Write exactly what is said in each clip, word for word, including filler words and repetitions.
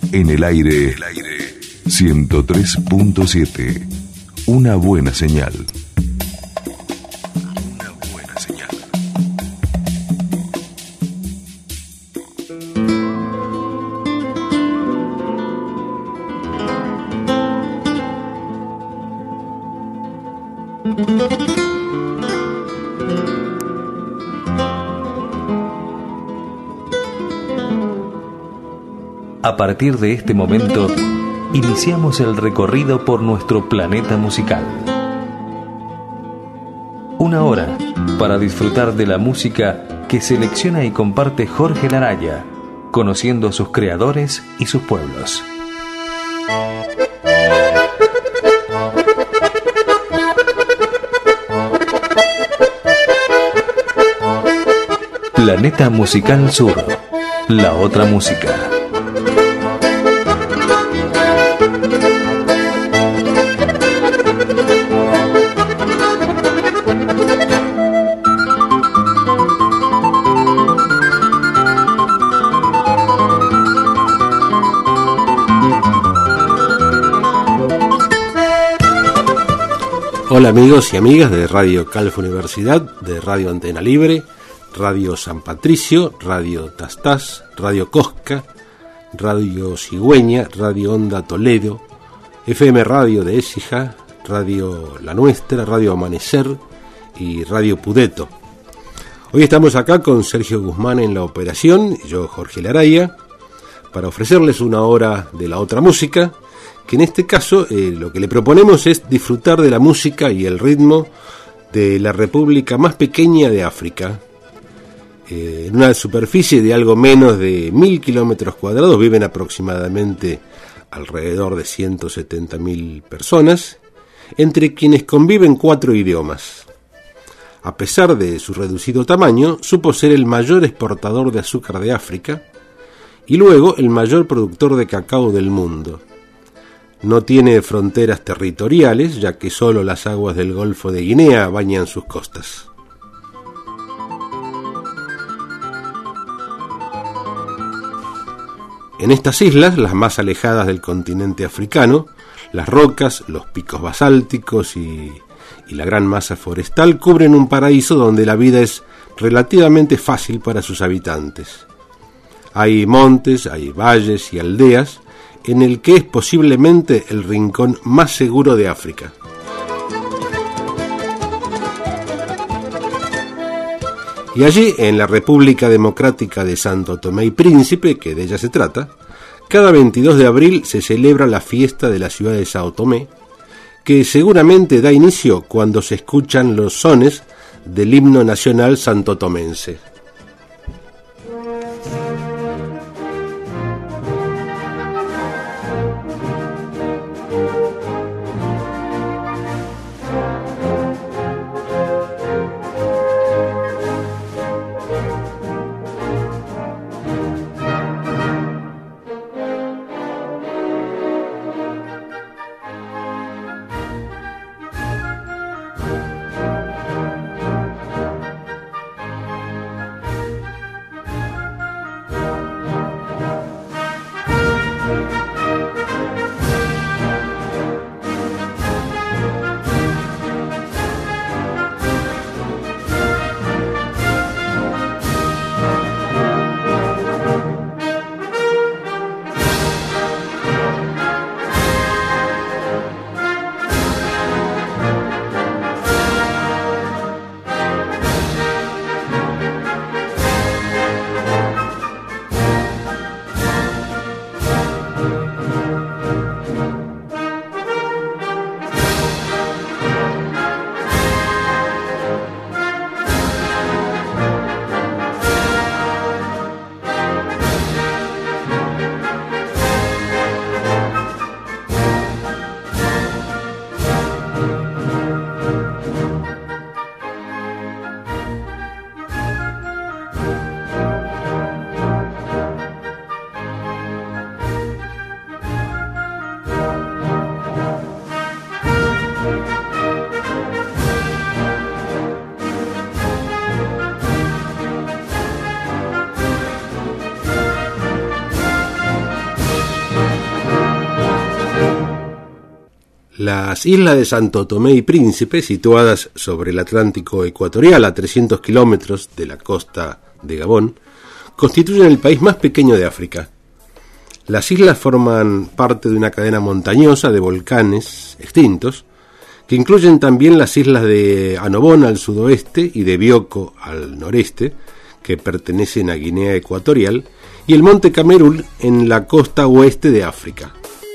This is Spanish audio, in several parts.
En el aire, ciento tres punto siete. Una buena señal. Una buena señal. A partir de este momento, iniciamos el recorrido por nuestro planeta musical. Una hora para disfrutar de la música que selecciona y comparte Jorge Laraya, conociendo a sus creadores y sus pueblos. Planeta Musical Sur, la otra música. Hola amigos y amigas de Radio Calfa Universidad, de Radio Antena Libre, Radio San Patricio, Radio Tastás, Radio Cosca, Radio Cigüeña, Radio Onda Toledo, F M Radio de Écija, Radio La Nuestra, Radio Amanecer y Radio Pudeto. Hoy estamos acá con Sergio Guzmán en la operación, y yo Jorge Laraya, para ofrecerles una hora de la otra música, que en este caso eh, lo que le proponemos es disfrutar de la música y el ritmo de la república más pequeña de África. Eh, en una superficie de algo menos de mil kilómetros cuadrados viven aproximadamente alrededor de ciento setenta mil personas, entre quienes conviven cuatro idiomas. A pesar de su reducido tamaño, supo ser el mayor exportador de azúcar de África y luego el mayor productor de cacao del mundo. No tiene fronteras territoriales, ya que solo las aguas del Golfo de Guinea bañan sus costas. En estas islas, las más alejadas del continente africano, las rocas, los picos basálticos y, y la gran masa forestal cubren un paraíso donde la vida es relativamente fácil para sus habitantes. Hay montes, hay valles y aldeas, en el que es posiblemente el rincón más seguro de África. Y allí, en la República Democrática de Santo Tomé y Príncipe, que de ella se trata, cada veintidós de abril se celebra la fiesta de la ciudad de Sao Tomé, que seguramente da inicio cuando se escuchan los sones del himno nacional santotomense. Las islas de Santo Tomé y Príncipe, situadas sobre el Atlántico ecuatorial a trescientos kilómetros de la costa de Gabón, constituyen el país más pequeño de África. Las islas forman parte de una cadena montañosa de volcanes extintos, que incluyen también las islas de Annobón al sudoeste y de Bioko al noreste, que pertenecen a Guinea Ecuatorial, y el monte Camerún en la costa oeste de África.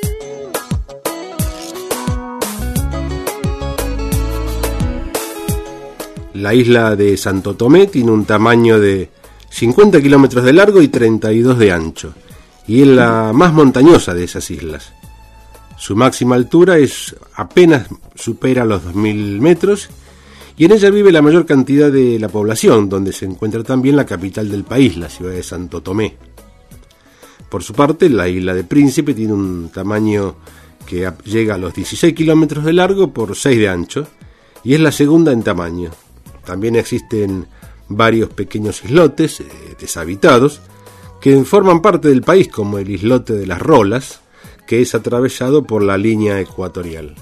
La isla de Santo Tomé tiene un tamaño de cincuenta kilómetros de largo y treinta y dos de ancho, y es la más montañosa de esas islas. Su máxima altura es apenas supera los dos mil metros, y en ella vive la mayor cantidad de la población, donde se encuentra también la capital del país, la ciudad de Santo Tomé. Por su parte, la isla de Príncipe tiene un tamaño que llega a los dieciséis kilómetros de largo por seis de ancho, y es la segunda en tamaño. También existen varios pequeños islotes eh, deshabitados que forman parte del país, como el islote de las Rolas, que es atravesado por la línea ecuatorial.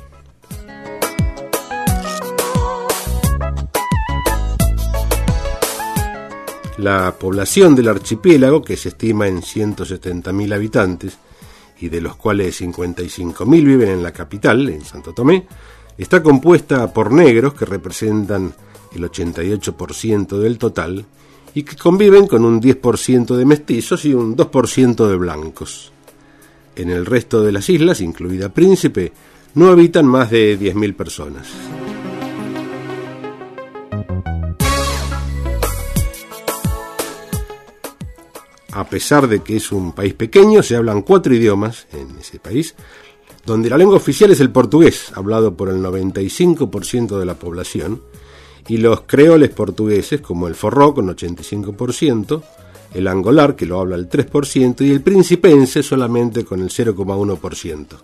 La población del archipiélago, que se estima en ciento setenta mil habitantes, y de los cuales cincuenta y cinco mil viven en la capital, en Santo Tomé, está compuesta por negros, que representan el ochenta y ocho por ciento del total, y que conviven con un diez por ciento de mestizos y un dos por ciento de blancos. En el resto de las islas, incluida Príncipe, no habitan más de diez mil personas. A pesar de que es un país pequeño, se hablan cuatro idiomas en ese país, donde la lengua oficial es el portugués, hablado por el noventa y cinco por ciento de la población, y los creoles portugueses, como el forró con ochenta y cinco por ciento, el angolar, que lo habla el tres por ciento, y el principense solamente con el cero coma uno por ciento.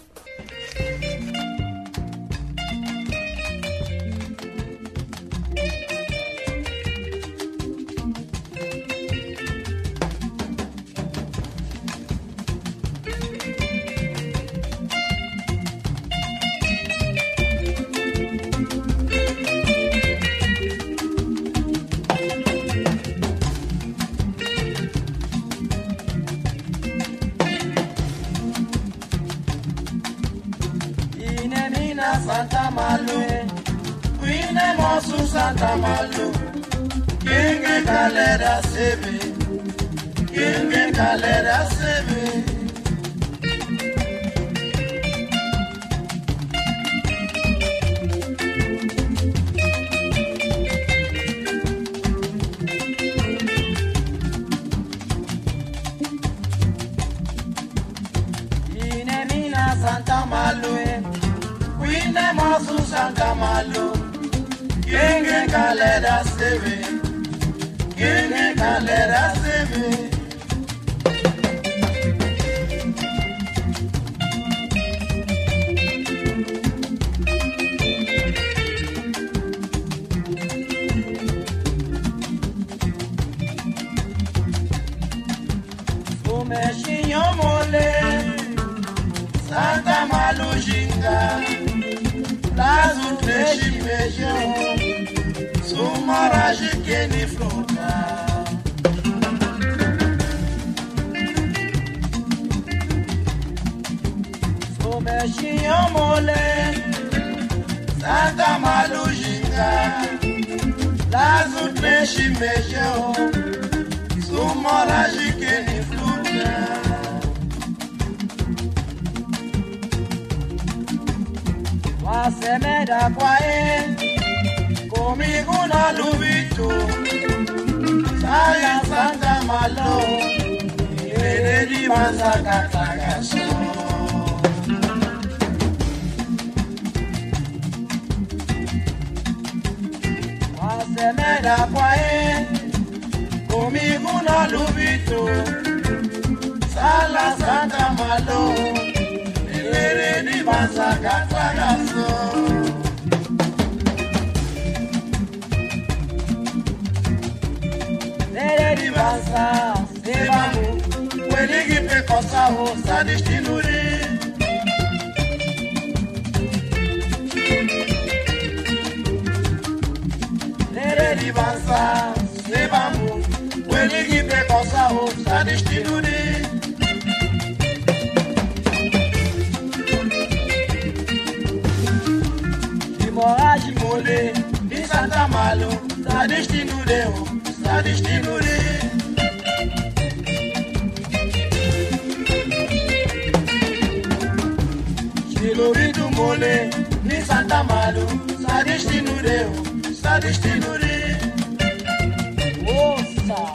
Santa Malu, Queen Mosu Santa Malu, King Calera Sebe, King Calera Sebe. Santa Malu, Queen Mosu Santa Malu, King Calera Sebe, King Calera Sebe. Sumeshinyo mole Santa Malu jinga, lazu treshi mejo, sumara jikeni flota. Sumeshinyo mole, Santa Malu jinga, lazu treshi mejo, sumara jikeni flota. Wasemeda kwae, comigo na lubito, saya Santa Malo, ere di masaka tagaso. Wasemeda kwae, comigo na lubito, saya Santa Malo. Ni masaka tagaso. Nere di basa, sebamu, weligi pe kosa ho sa destinuri. passa, se vamos, o ele que precoça, o sa destino de. De moragem mole, de Santa Malo, sa destino de, sa destino de. Florido mole, ni Santa Malo, sa destino de, sa destino de. Moça.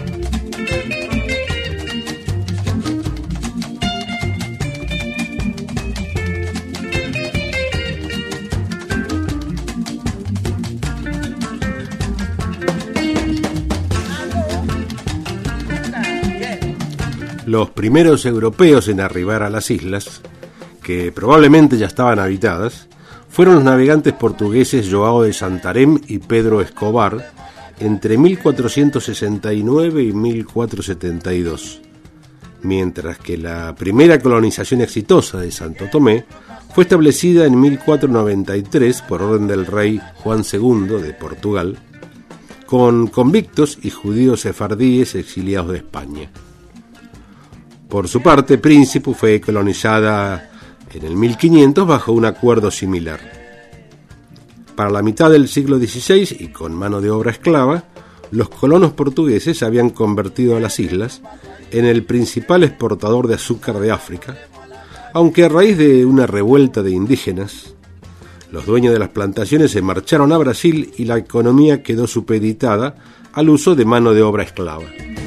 Los primeros europeos en arribar a las islas, que probablemente ya estaban habitadas, fueron los navegantes portugueses João de Santarém y Pedro Escobar entre mil cuatrocientos sesenta y nueve y mil cuatrocientos setenta y dos, mientras que la primera colonización exitosa de Santo Tomé fue establecida en mil cuatrocientos noventa y tres por orden del rey Juan segundo de Portugal, con convictos y judíos sefardíes exiliados de España. Por su parte, Príncipe fue colonizada en el mil quinientos bajo un acuerdo similar. Para la mitad del siglo dieciséis y con mano de obra esclava, los colonos portugueses habían convertido a las islas en el principal exportador de azúcar de África, aunque a raíz de una revuelta de indígenas, los dueños de las plantaciones se marcharon a Brasil y la economía quedó supeditada al uso de mano de obra esclava.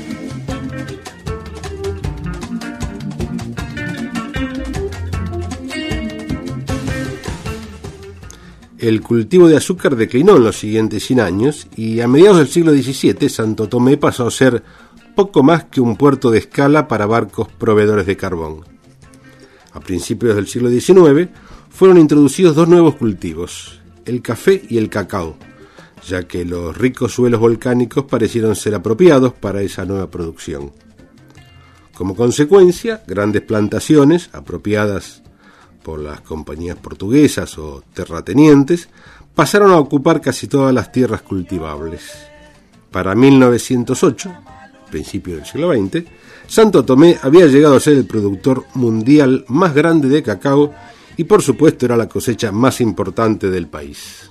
El cultivo de azúcar declinó en los siguientes cien años y a mediados del siglo diecisiete Santo Tomé pasó a ser poco más que un puerto de escala para barcos proveedores de carbón. A principios del siglo diecinueve fueron introducidos dos nuevos cultivos, el café y el cacao, ya que los ricos suelos volcánicos parecieron ser apropiados para esa nueva producción. Como consecuencia, grandes plantaciones, apropiadas por las compañías portuguesas o terratenientes, pasaron a ocupar casi todas las tierras cultivables. Para mil novecientos ocho, principio del siglo veinte, Santo Tomé había llegado a ser el productor mundial más grande de cacao y por supuesto era la cosecha más importante del país.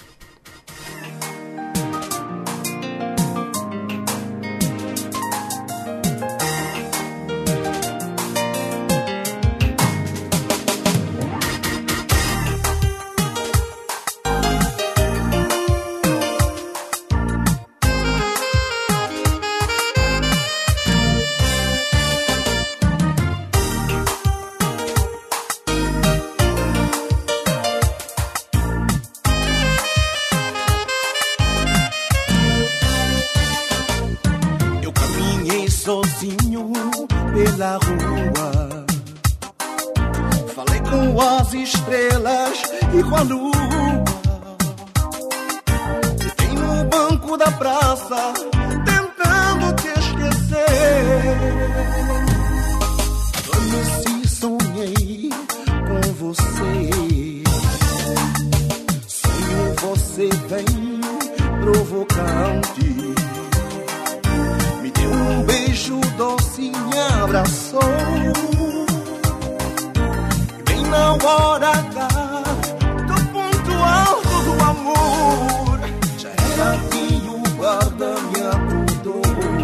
Sozinho pela rua, falei com as estrelas e com a lua. Fiquei no banco da praça tentando te esquecer. Adormeci, sonhei com você. Sonho você bem provocante. Um beijo doce me abraçou e bem na hora H do ponto alto do amor já era que o guarda me acordou.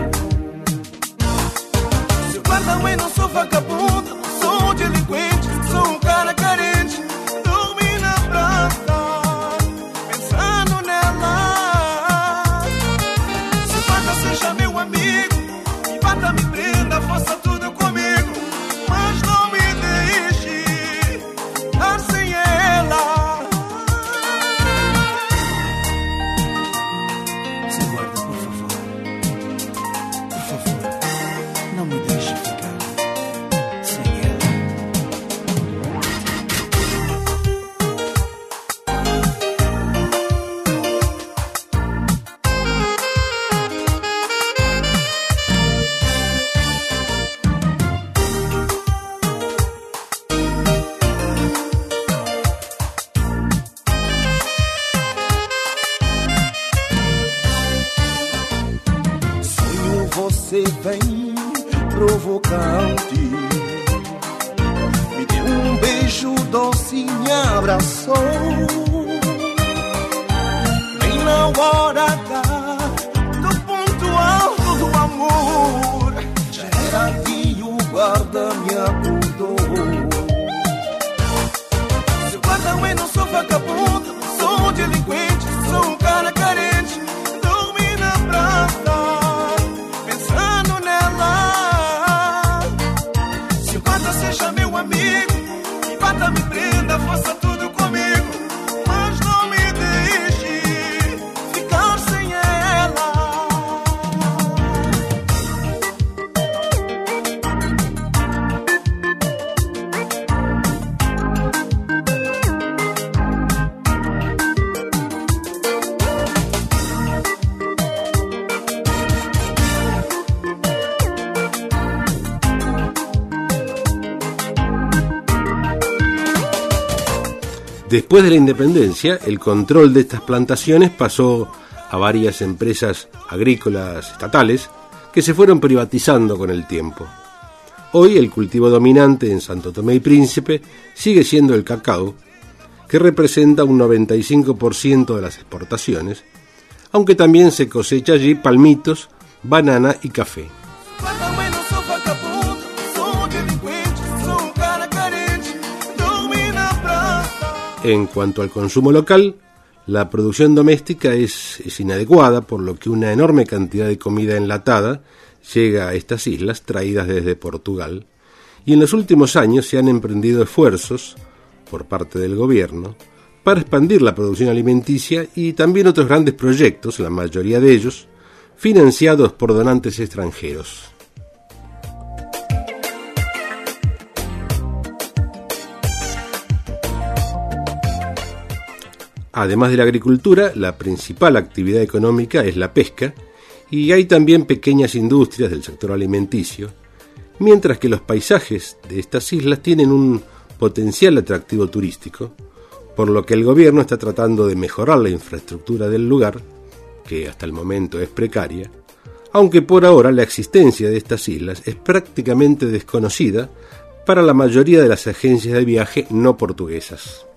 Seu guarda mãe, não sou vagabundo, não sou delinquente, sou um cara carente. Dormi na praça pensando nela. Se guarda seja meu amigo, bata, me prenda, faça tudo comigo, mas não me deixe estar sem ela. Se guarda, por favor, por favor, não me deixe ficar sem você vem provocante. Me deu um beijo doce e me abraçou. Bem na hora H do ponto alto do amor. Já era que o guarda me acordou. Seu guarda, eu não sou vagabundo, sou um delinquente, sou um cara carente. Dormi na praça, pensando nela. Se o guarda seja meu amigo, me bata, me prenda, faça tudo comigo, mas não me deixe ficar sem ela. Después de la independencia, el control de estas plantaciones pasó a varias empresas agrícolas estatales que se fueron privatizando con el tiempo. Hoy el cultivo dominante en Santo Tomé y Príncipe sigue siendo el cacao, que representa un noventa y cinco por ciento de las exportaciones, aunque también se cosecha allí palmitos, banana y café. En cuanto al consumo local, la producción doméstica es, es inadecuada, por lo que una enorme cantidad de comida enlatada llega a estas islas traídas desde Portugal, y en los últimos años se han emprendido esfuerzos por parte del gobierno para expandir la producción alimenticia y también otros grandes proyectos, la mayoría de ellos financiados por donantes extranjeros. Además de la agricultura, la principal actividad económica es la pesca, y hay también pequeñas industrias del sector alimenticio, mientras que los paisajes de estas islas tienen un potencial atractivo turístico, por lo que el gobierno está tratando de mejorar la infraestructura del lugar, que hasta el momento es precaria, aunque por ahora la existencia de estas islas es prácticamente desconocida para la mayoría de las agencias de viaje no portuguesas.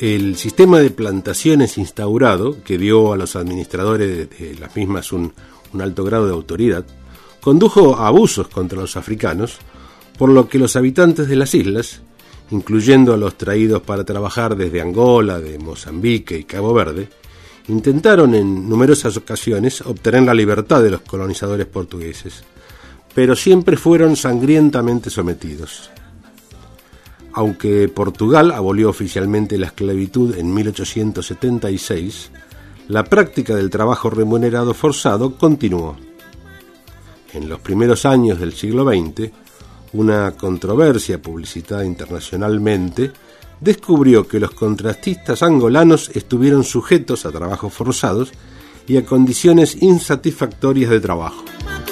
El sistema de plantaciones instaurado, que dio a los administradores de las mismas un, un alto grado de autoridad, condujo a abusos contra los africanos, por lo que los habitantes de las islas, incluyendo a los traídos para trabajar desde Angola, de Mozambique y Cabo Verde, intentaron en numerosas ocasiones obtener la libertad de los colonizadores portugueses, pero siempre fueron sangrientamente sometidos. Aunque Portugal abolió oficialmente la esclavitud en mil ochocientos setenta y seis, la práctica del trabajo remunerado forzado continuó. En los primeros años del siglo veinte, una controversia publicitada internacionalmente descubrió que los contratistas angolanos estuvieron sujetos a trabajos forzados y a condiciones insatisfactorias de trabajo.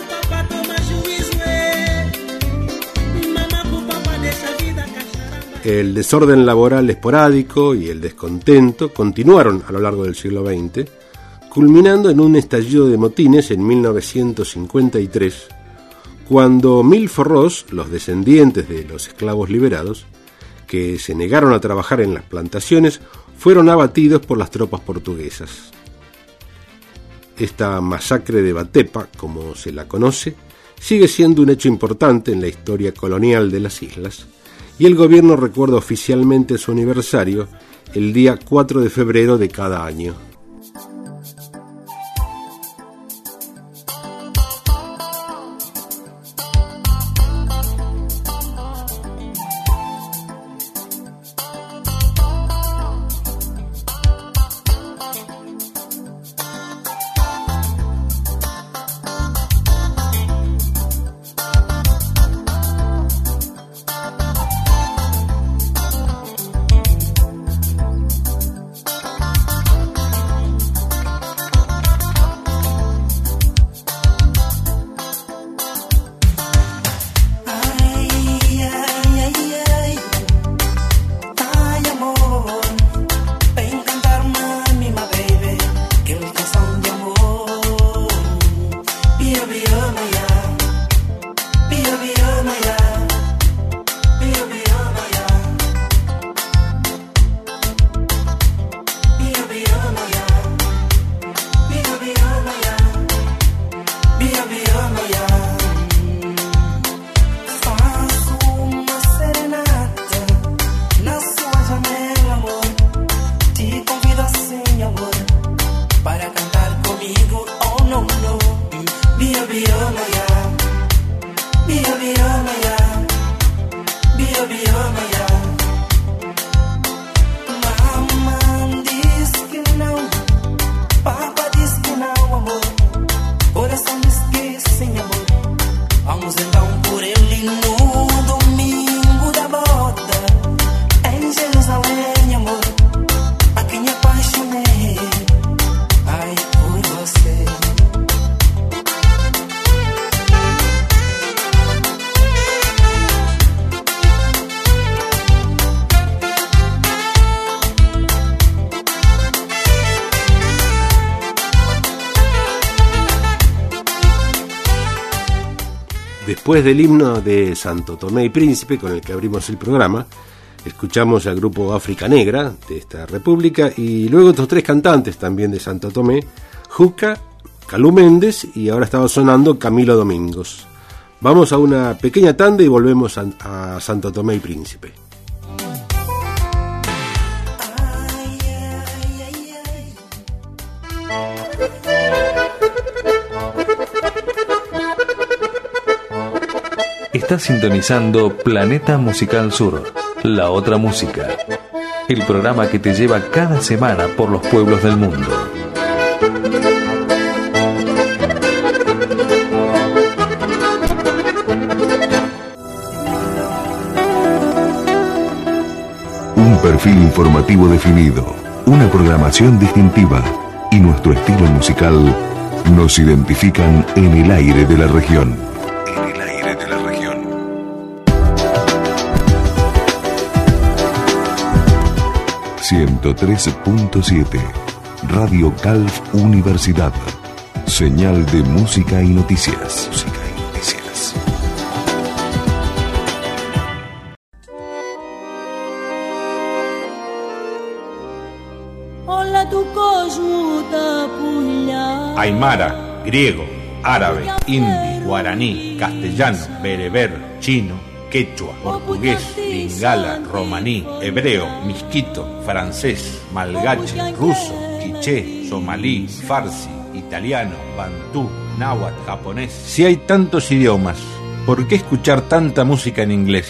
El desorden laboral esporádico y el descontento continuaron a lo largo del siglo veinte, culminando en un estallido de motines en mil novecientos cincuenta y tres, cuando mil forrós, los descendientes de los esclavos liberados, que se negaron a trabajar en las plantaciones, fueron abatidos por las tropas portuguesas. Esta masacre de Batepa, como se la conoce, sigue siendo un hecho importante en la historia colonial de las islas, y el gobierno recuerda oficialmente su aniversario el día cuatro de febrero de cada año. Después del himno de Santo Tomé y Príncipe, con el que abrimos el programa, escuchamos al grupo África Negra de esta república y luego otros tres cantantes también de Santo Tomé, Juca, Calú Méndez y ahora estaba sonando Camilo Domingos. Vamos a una pequeña tanda y volvemos a, a Santo Tomé y Príncipe. Estás sintonizando Planeta Musical Sur, la otra música, el programa que te lleva cada semana por los pueblos del mundo. Un perfil informativo definido, una programación distintiva y nuestro estilo musical nos identifican en el aire de la región. ciento tres punto siete Radio Calf Universidad. Señal de música y noticias. Música y noticias. Aymara, griego, árabe, hindi, guaraní, castellano, bereber, chino, quechua, portugués, lingala, romaní, hebreo, misquito, francés, malgache, ruso, quiché, somalí, farsi, italiano, bantú, náhuatl, japonés. Si hay tantos idiomas, ¿por qué escuchar tanta música en inglés?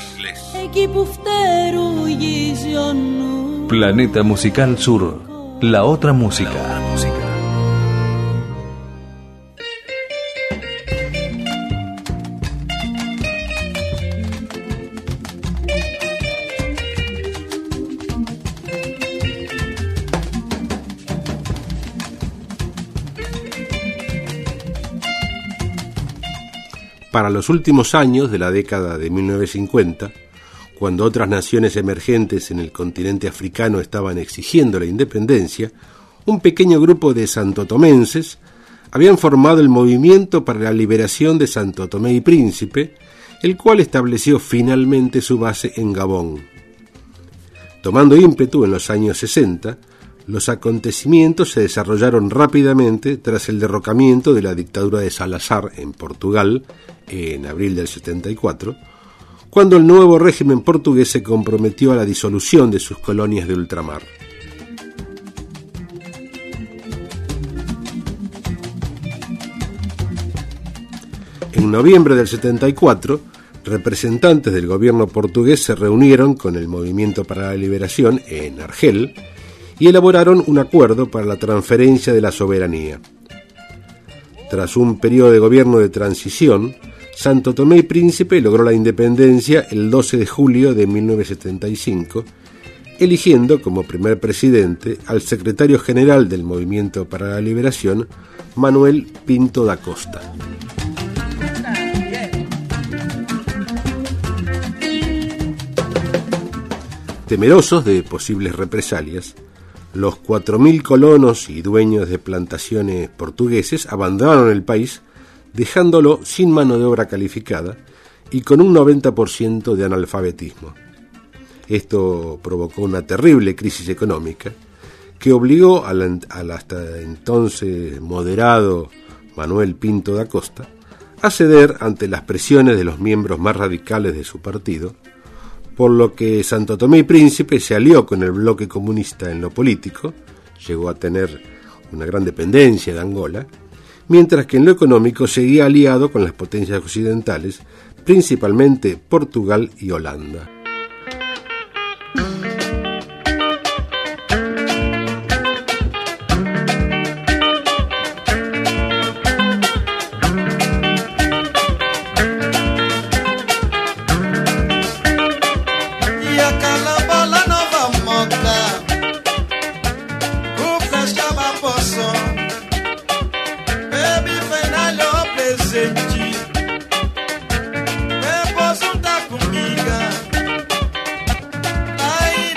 Planeta Musical Sur, la otra música. La otra música. Para los últimos años de la década de mil novecientos cincuenta, cuando otras naciones emergentes en el continente africano estaban exigiendo la independencia, un pequeño grupo de santotomenses habían formado el Movimiento para la Liberación de Santo Tomé y Príncipe, el cual estableció finalmente su base en Gabón. Tomando ímpetu en los años sesenta, los acontecimientos se desarrollaron rápidamente tras el derrocamiento de la dictadura de Salazar en Portugal en abril del setenta y cuatro, cuando el nuevo régimen portugués se comprometió a la disolución de sus colonias de ultramar. En noviembre del setenta y cuatro, representantes del gobierno portugués se reunieron con el Movimiento para la Liberación en Argel y elaboraron un acuerdo para la transferencia de la soberanía. Tras un periodo de gobierno de transición, Santo Tomé y Príncipe logró la independencia el doce de julio de mil novecientos setenta y cinco, eligiendo como primer presidente al secretario general del Movimiento para la Liberación, Manuel Pinto da Costa. Temerosos de posibles represalias, los cuatro mil colonos y dueños de plantaciones portugueses abandonaron el país, dejándolo sin mano de obra calificada y con un noventa por ciento de analfabetismo. Esto provocó una terrible crisis económica que obligó al, al hasta entonces moderado Manuel Pinto da Costa a ceder ante las presiones de los miembros más radicales de su partido, por lo que Santo Tomé y Príncipe se alió con el bloque comunista en lo político, llegó a tener una gran dependencia de Angola, mientras que en lo económico seguía aliado con las potencias occidentales, principalmente Portugal y Holanda. Ai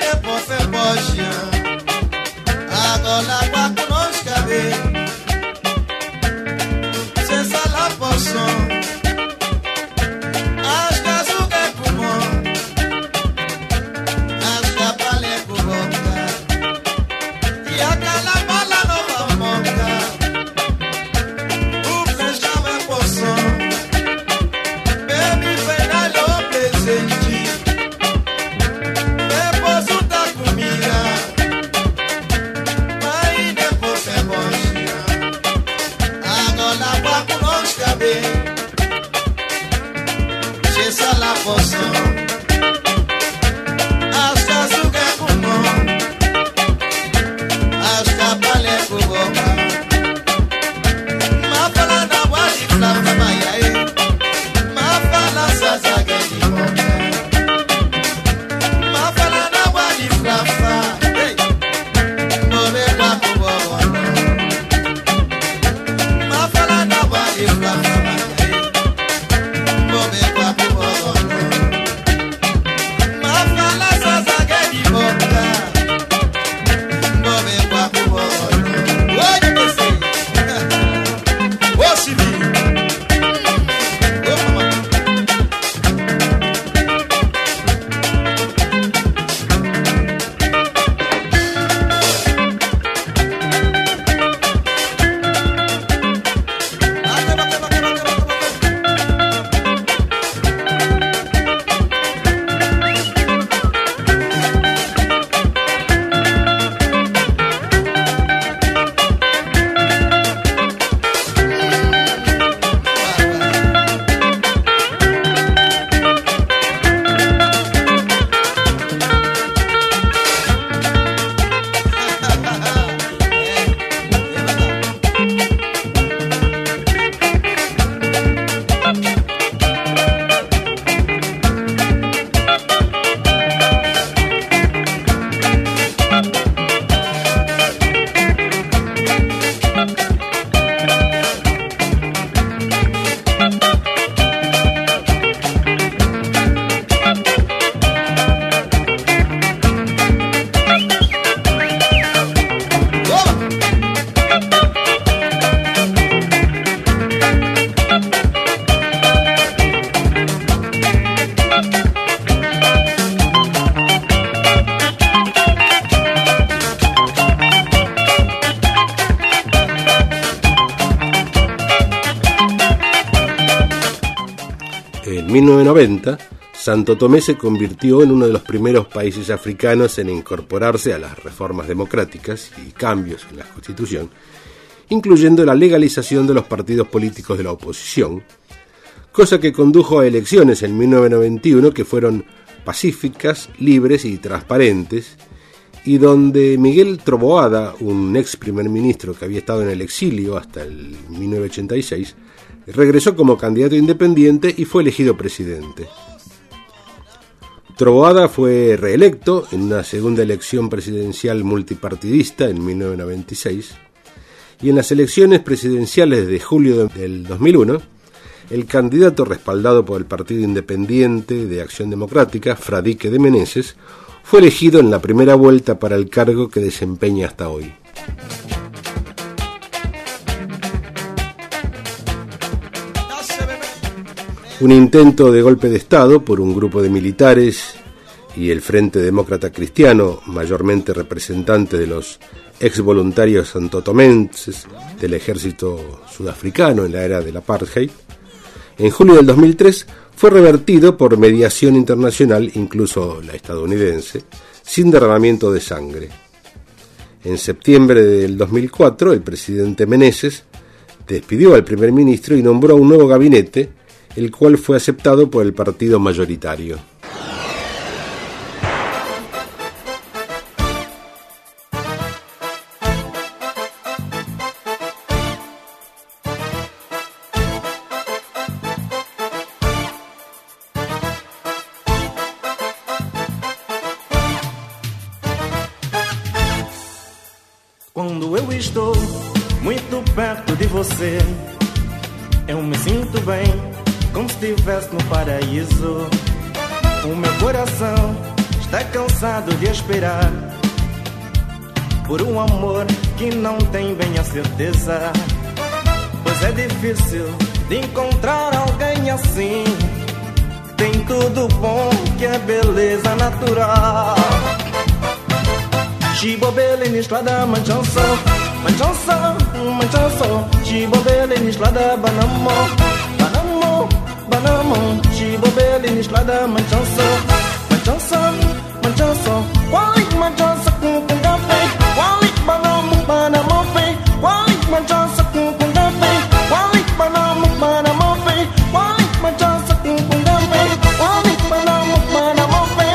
mil novecientos noventa, Santo Tomé se convirtió en uno de los primeros países africanos en incorporarse a las reformas democráticas y cambios en la Constitución, incluyendo la legalización de los partidos políticos de la oposición, cosa que condujo a elecciones en mil novecientos noventa y uno que fueron pacíficas, libres y transparentes, y donde Miguel Trovoada, un ex primer ministro que había estado en el exilio hasta el mil novecientos ochenta y seis, regresó como candidato independiente y fue elegido presidente. Trovoada fue reelecto en una segunda elección presidencial multipartidista en mil novecientos noventa y seis, y en las elecciones presidenciales de julio del dos mil uno, el candidato respaldado por el Partido Independiente de Acción Democrática, Fradique de Meneses, fue elegido en la primera vuelta para el cargo que desempeña hasta hoy. Un intento de golpe de Estado por un grupo de militares y el Frente Demócrata Cristiano, mayormente representante de los ex voluntarios santotomenses del ejército sudafricano en la era del apartheid, en julio del dos mil tres fue revertido por mediación internacional, incluso la estadounidense, sin derramamiento de sangre. En septiembre del dos mil cuatro, el presidente Meneses despidió al primer ministro y nombró un nuevo gabinete, el cual fue aceptado por el partido mayoritario. Quando eu estou muito perto de você, eu me sinto bem, como se estivesse no paraíso. O meu coração está cansado de esperar por um amor que não tem bem a certeza, pois é difícil de encontrar alguém assim, que tem tudo bom, que é beleza natural. Chibobele nislada manchanso, manchanso, manchanso. Chibobele nislada banamo, banamo, banamo. Chibobele nislada manchanso, manchanso, manchanso. Quali manchanso com com café, quali banamo, banamo fe, quali manchanso com com café, quali banamo, banamo fe, quali manchanso com com café, quali banamo, banamo fe.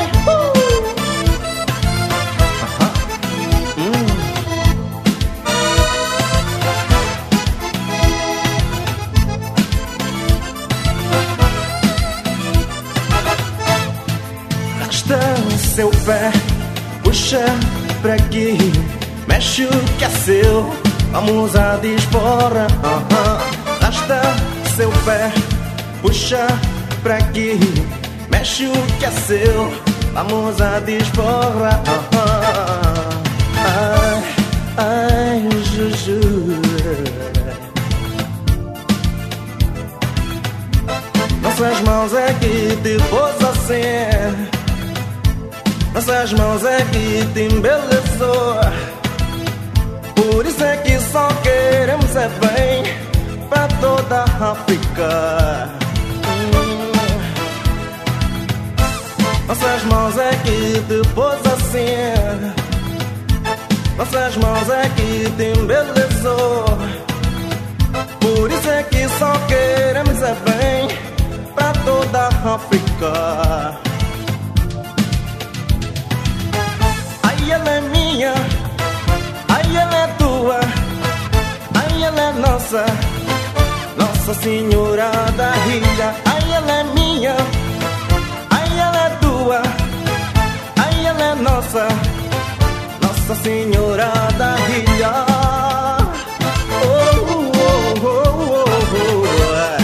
Seu pé, puxa pra aqui, mexe o que é seu, vamos a desporra. Uh-huh. Arrasta seu pé, puxa pra aqui, mexe o que é seu, vamos a desporra. Uh-huh. Ai, ai, Juju. Nossas mãos é que te pôs assim, nossas mãos é que te embelezou. Por isso é que só queremos é bem pra toda a África. hum. Nossas mãos é que te pôs assim, nossas mãos é que te embelezou. Por isso é que só queremos é bem pra toda a África. Ai, ela é minha, ai, ela é tua, ai, ela é nossa, Nossa Senhora da Ilha. Ai, ela é minha, ai, ela é tua, ai, ela é nossa, Nossa Senhora da Ilha. Oh, oh, oh, oh, oh, oh.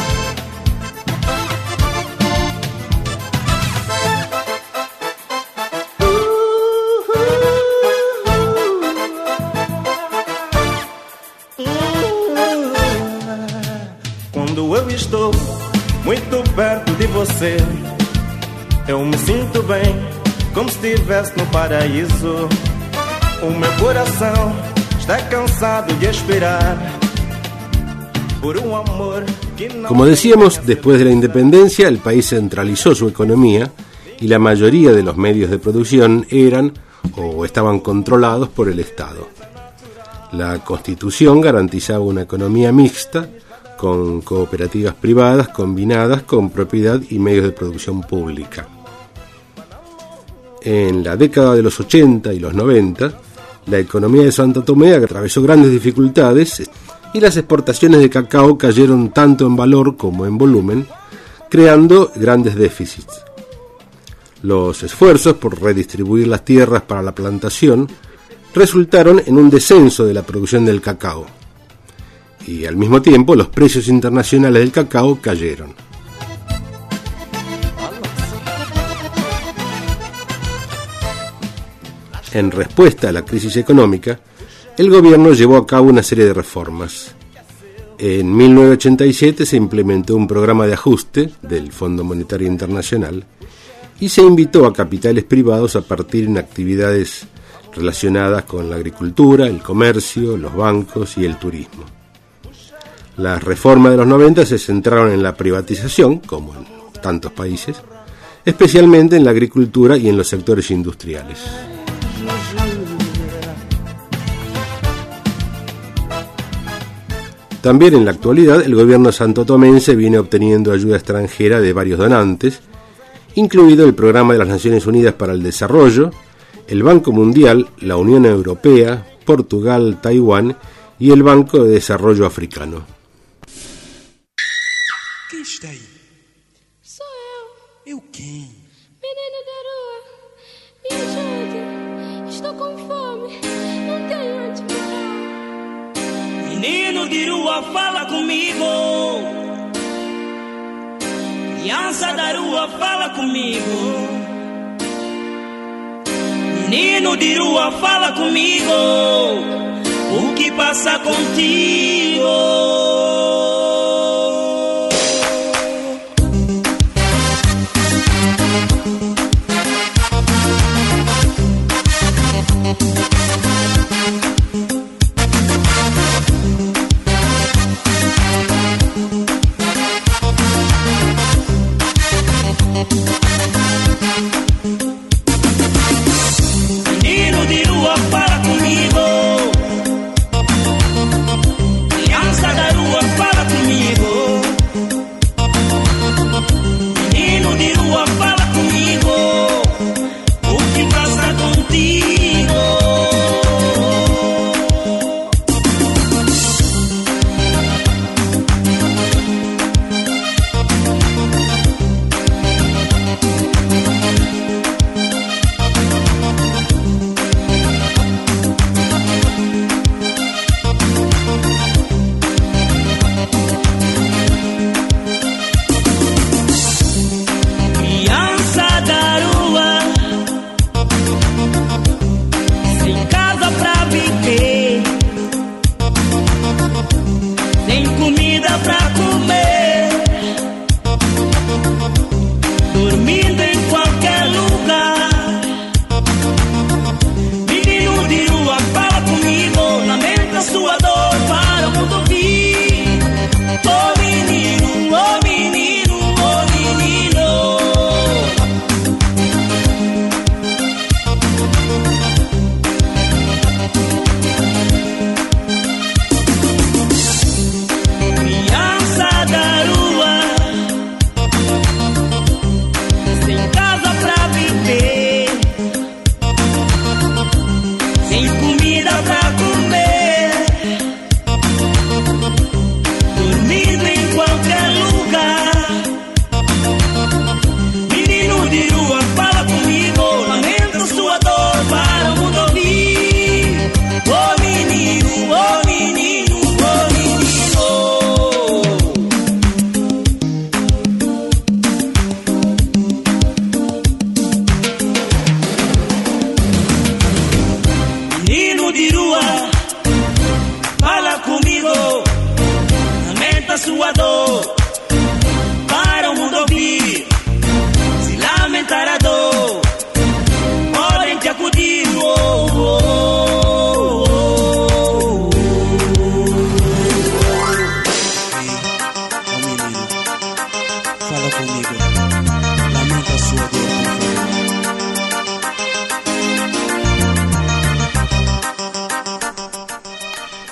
Eu estou muito perto de você, eu me sinto bem, como se estivesse no paraíso. O meu coração está cansado de esperar por um amor Como decíamos, después de la independencia, el país centralizó su economía y la mayoría de los medios de producción eran o estaban controlados por el Estado. La Constitución garantizaba una economía mixta, con cooperativas privadas combinadas con propiedad y medios de producción pública. En la década de los ochenta y los noventa, la economía de Santo Tomé atravesó grandes dificultades y las exportaciones de cacao cayeron tanto en valor como en volumen, creando grandes déficits. Los esfuerzos por redistribuir las tierras para la plantación resultaron en un descenso de la producción del cacao. Y al mismo tiempo los precios internacionales del cacao cayeron. En respuesta a la crisis económica, el gobierno llevó a cabo una serie de reformas. En mil novecientos ochenta y siete se implementó un programa de ajuste del Fondo Monetario Internacional y se invitó a capitales privados a partir en actividades relacionadas con la agricultura, el comercio, los bancos y el turismo. Las reformas de los noventa se centraron en la privatización, como en tantos países, especialmente en la agricultura y en los sectores industriales. También en la actualidad el gobierno santotomense viene obteniendo ayuda extranjera de varios donantes, incluido el Programa de las Naciones Unidas para el Desarrollo, el Banco Mundial, la Unión Europea, Portugal, Taiwán y el Banco de Desarrollo Africano. Quem está aí? Sou eu. Eu quem? Menino da rua, me ajude. Estou com fome, não tenho onde morar. Menino de rua, fala comigo. Criança da rua, fala comigo. Menino de rua, fala comigo. O que passa contigo? Menino de rua, fala comigo. Criança da rua,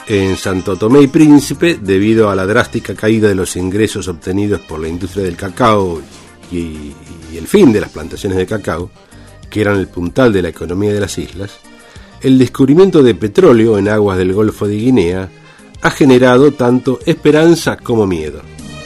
En Santo Tomé y Príncipe, debido a la drástica caída de los ingresos obtenidos por la industria del cacao y, y el fin de las plantaciones de cacao, que eran el puntal de la economía de las islas, el descubrimiento de petróleo en aguas del Golfo de Guinea ha generado tanto esperanza como miedo.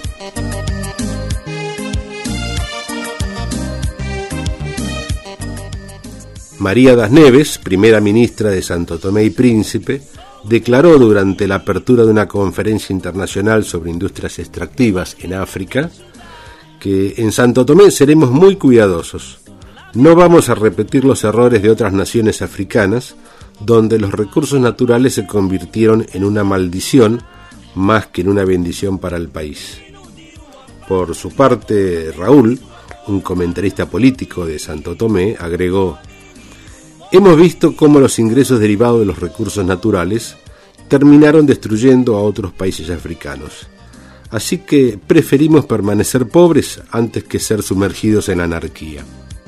María das Neves, primera ministra de Santo Tomé y Príncipe, declaró durante la apertura de una conferencia internacional sobre industrias extractivas en África que en Santo Tomé seremos muy cuidadosos. No vamos a repetir los errores de otras naciones africanas, donde los recursos naturales se convirtieron en una maldición más que en una bendición para el país. Por su parte, Raúl, un comentarista político de Santo Tomé, agregó: hemos visto cómo los ingresos derivados de los recursos naturales terminaron destruyendo a otros países africanos. Así que preferimos permanecer pobres antes que ser sumergidos en la anarquía.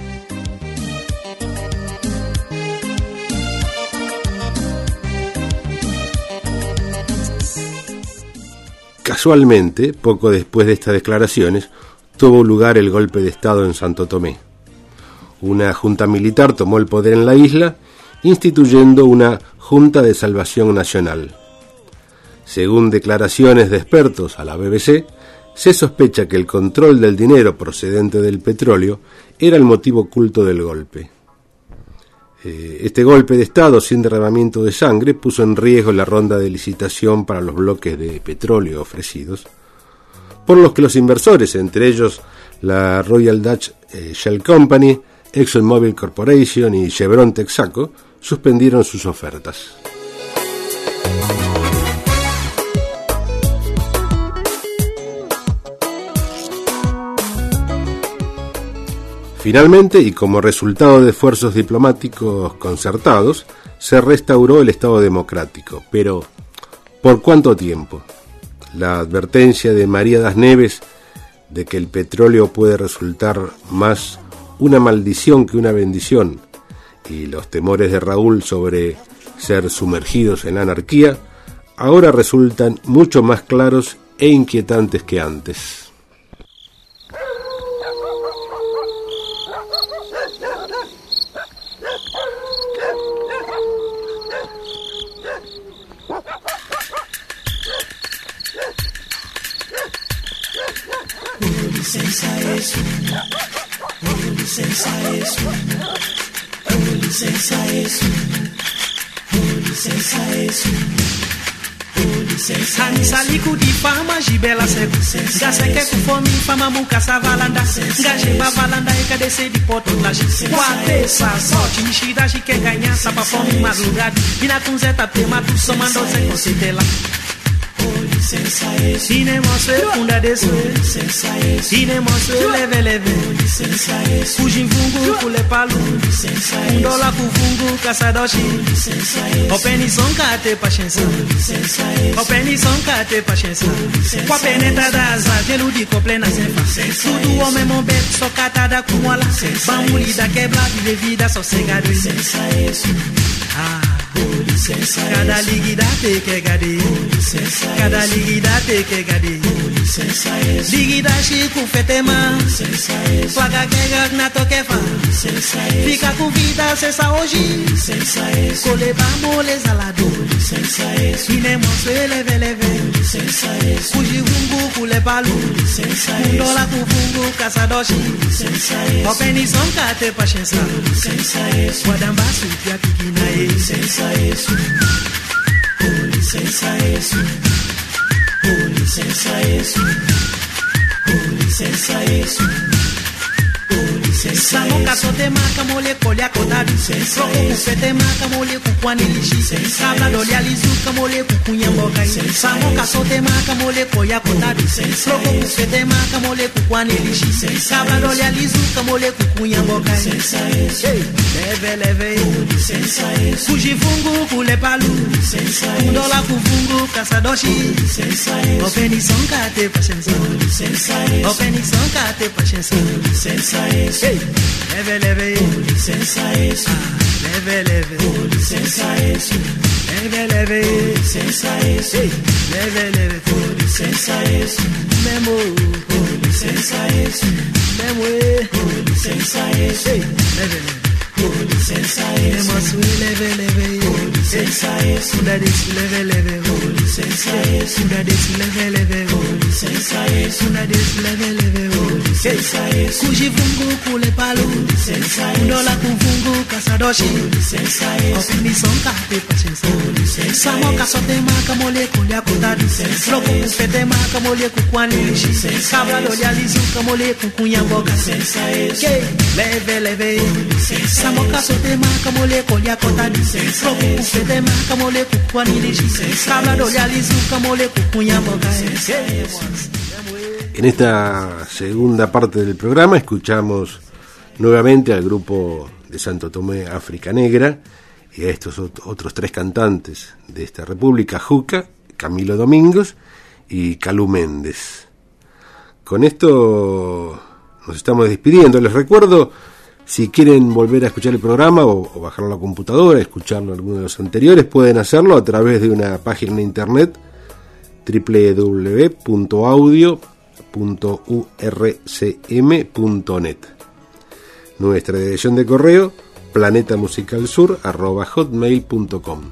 Casualmente, poco después de estas declaraciones, tuvo lugar el golpe de Estado en Santo Tomé. Una junta militar tomó el poder en la isla, instituyendo una Junta de Salvación Nacional. Según declaraciones de expertos a la B B C, se sospecha que el control del dinero procedente del petróleo era el motivo oculto del golpe. Este golpe de Estado sin derramamiento de sangre puso en riesgo la ronda de licitación para los bloques de petróleo ofrecidos, por los que los inversores, entre ellos la Royal Dutch Shell Company, ExxonMobil Corporation y Chevron Texaco, suspendieron sus ofertas. Finalmente, y como resultado de esfuerzos diplomáticos concertados, se restauró el Estado democrático. Pero, ¿por cuánto tiempo? La advertencia de María das Neves de que el petróleo puede resultar más una maldición que una bendición, y los temores de Raúl sobre ser sumergidos en la anarquía, ahora resultan mucho más claros e inquietantes que antes. licença isso, oh licença isso, oh licença isso, oh licença isso, oh licença. Anisaliku di fama jibela seku, gaseke ku fome fama muka savalanda, gajeba valanda e cadece de poto laje. Quatesa sorte nishida que ganha sapa fome madrugada, ina kunzeta tema tu somando se considela. Cine mostre funda de sou, cine mostre leve leve, fugim fungo kule palu, um dólar ku fungo caçadoshi, openison kate paciência, openison kate paciência, com a peneta das avelo de coplena sefa, tudo homem mombe socatada com mola, bamulida quebra de vida sossegada, ah. Cada ligidate que gade, cada ligidate que gade, ligida chico fetema, paga que na toquefa, fica com vida cessa hoje, coleba mole salado, cinema se leve leve, fugi rungu kule palu, dola ku fungu caçadoshi, openison kate paciência, guadambasu pia pikinae. Isso, oh licença isso, oh licença isso, oh licença isso, oh licença. Samuka sote maka mole kolya kodadu, roko kufete maka mole kukwani lishi, kabla dolia lizuka mole kukunya mboga. Samuka sote maka mole kolya kodadu, roko kufete maka mole kukwani lishi, kabla dolia lizuka mole kukunya mboga. Hey, leve leve, oh licença isso. Fugi fungu kule palu, um dólar ku fungu caçadoshi, openison kate paciência, openison kate paciência, hey, leve leve, oh licença isso. leve, leve, com licença esse, leve, leve, licença esse, leve, leve, com licença esse, memo, com licença esse, memo, eh, com licença esse, leve, leve. com licença esse, Memo sui leve, leve, com licença esse, Kunda desi leve, leve, com licença esse, Kunda desi leve, leve, com licença esse, Kunda desi leve, leve, com licença esse, Kujivungu kule palu, licença esse, Kundola kuvungu kasadoshi, licença esse, Opinição kape paciência, licença Samoka sote maka mole kulya kutari, Loku kufete maka mole kukwani lishi, Kabla dolya lizuka mole kukunya boka, licença esse, Leve, leve, Samoka sote maka mole kulya kutari, Loku kufete maka mole kukwani lishi, Kabla dolya lizuka mole kukunya boka. En esta segunda parte del programa escuchamos nuevamente al grupo de Santo Tomé África Negra y a estos otros tres cantantes de esta república, Juca, Camilo Domingos y Calú Méndez. Con esto nos estamos despidiendo. Les recuerdo, si quieren volver a escuchar el programa o, o bajarlo a la computadora, escucharlo alguno de los anteriores, pueden hacerlo a través de una página en internet doble u doble u doble u punto audio punto u r c m punto net. Nuestra dirección de correo planetamusicalsur arroba hotmail punto com.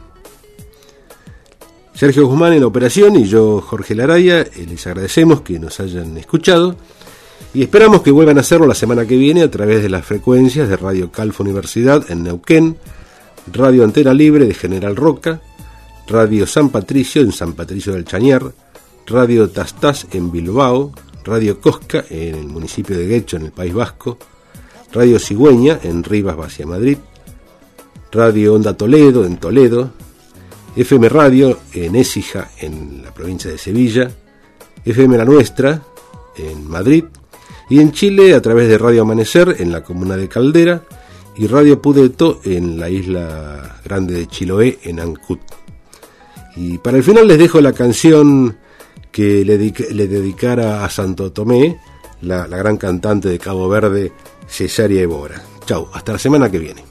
Sergio Guzmán en la operación y yo, Jorge Laraya, les agradecemos que nos hayan escuchado y esperamos que vuelvan a hacerlo la semana que viene a través de las frecuencias de Radio Calf Universidad en Neuquén, Radio Antena Libre de General Roca, Radio San Patricio en San Patricio del Chañar, Radio Tastás en Bilbao, Radio Cosca en el municipio de Guecho en el País Vasco, Radio Cigüeña en Rivas Vacia Madrid, Radio Onda Toledo en Toledo, F M Radio en Écija en la provincia de Sevilla, F M La Nuestra en Madrid y en Chile a través de Radio Amanecer en la comuna de Caldera y Radio Pudeto en la isla grande de Chiloé en Ancud. Y para el final les dejo la canción que le, dedica, le dedicara a Santo Tomé, la, la gran cantante de Cabo Verde, Cesaria Evora. Chau, hasta la semana que viene.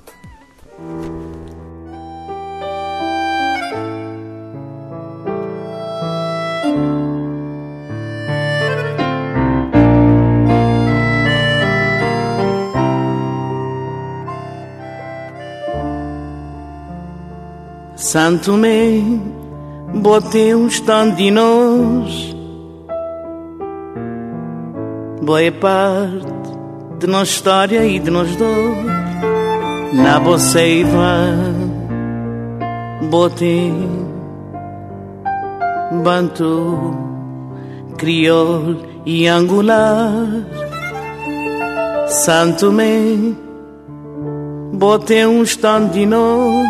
Santo Tomé, botei um stand de nós, boa parte de nossa história e de nós dois. Na boceiva, botei bantu, crioulo e angular. Santo Tomé, botei um stand de nós,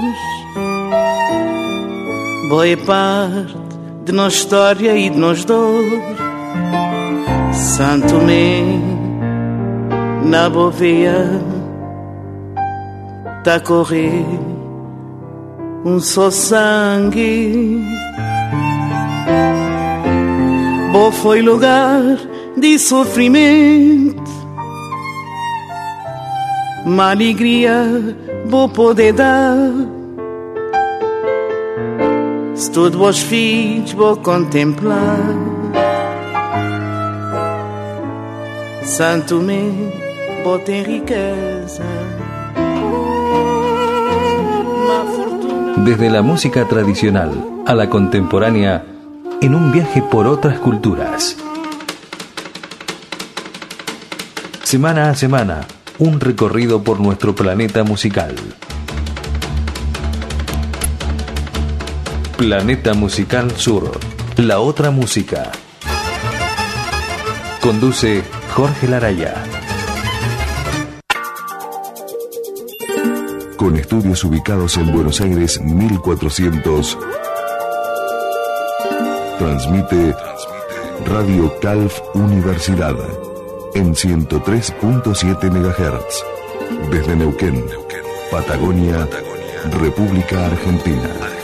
boa parte de nossa história e de nós dois. Santo Tomé, na boveia, tá a correr um só sangue. Bo foi lugar de sofrimento, uma alegria bo poder dar. Se todos vos filhos vou contemplar, Santo Tomé, vou ter riqueza, uma fortuna. Desde la música tradicional a la contemporánea, en un viaje por otras culturas. Semana a semana, un recorrido por nuestro planeta musical. Planeta Musical Sur, la otra música. Conduce Jorge Laraya. Con estudios ubicados en Buenos Aires mil cuatrocientos, transmite Radio Calf Universidad en ciento tres punto siete megahertz desde Neuquén, Patagonia, República Argentina.